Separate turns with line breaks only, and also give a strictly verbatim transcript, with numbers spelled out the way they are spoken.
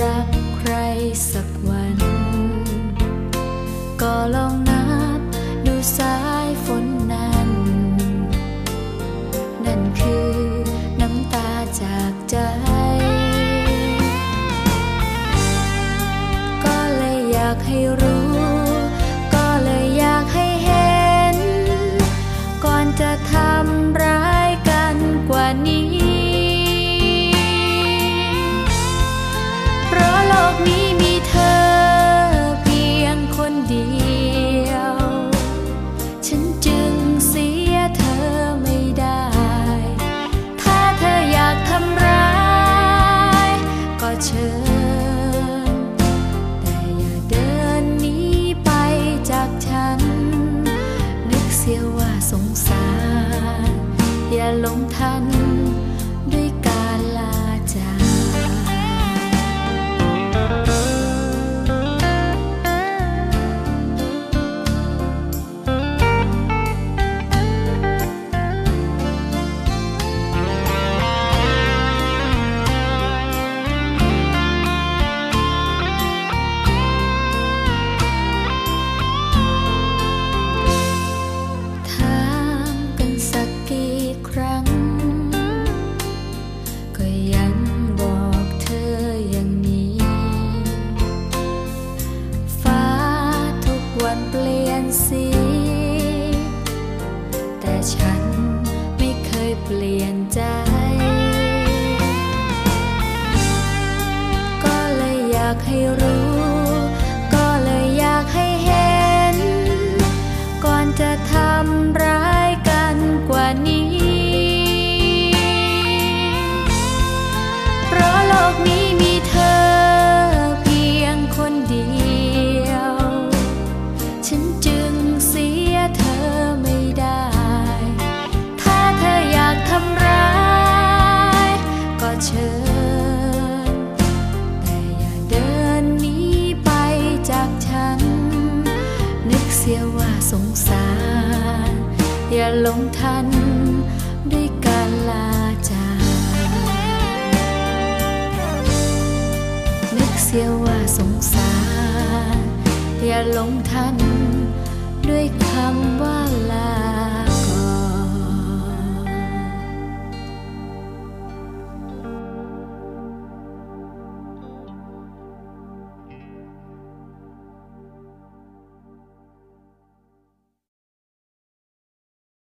รักใครสักวันก็ลองนับดูสายฝนนั้นนั่นคือน้ำตาจากใจก็เลยอยากให้รู้ก็เลยอยากให้เห็นก่อนจะทำร้ายกันกว่านี้เพราะโลกนี้มีเธอเพียงคนเดียวฉันจึงเสียเธอไม่ได้ถ้าเธออยากทำร้ายก็เชิญแต่อย่าเดินหนีไปจากฉันนึกเสียว่าสงสารอย่าหลงทันด้วยการลาจากเปลี่ยนสีแต่ฉันไม่เคยเปลี่ยนใจก็เลยอยากให้รู้ก็เลยอยากให้เห็นก่อนจะทำร้ายกันกว่านี้เพราะโลกนี้มีเธอเพียงคนเดียวฉันจึงเสียเธอไม่ได้ถ้าเธออยากทำร้ายก็เชิญแต่อย่าเดินหนีไปจากฉันนึกเสียว่าสงสารอย่าหลงทันด้วยการลาจากนึกเสียว่าสงสารอย่าหลงทันด้วยคำว่าลา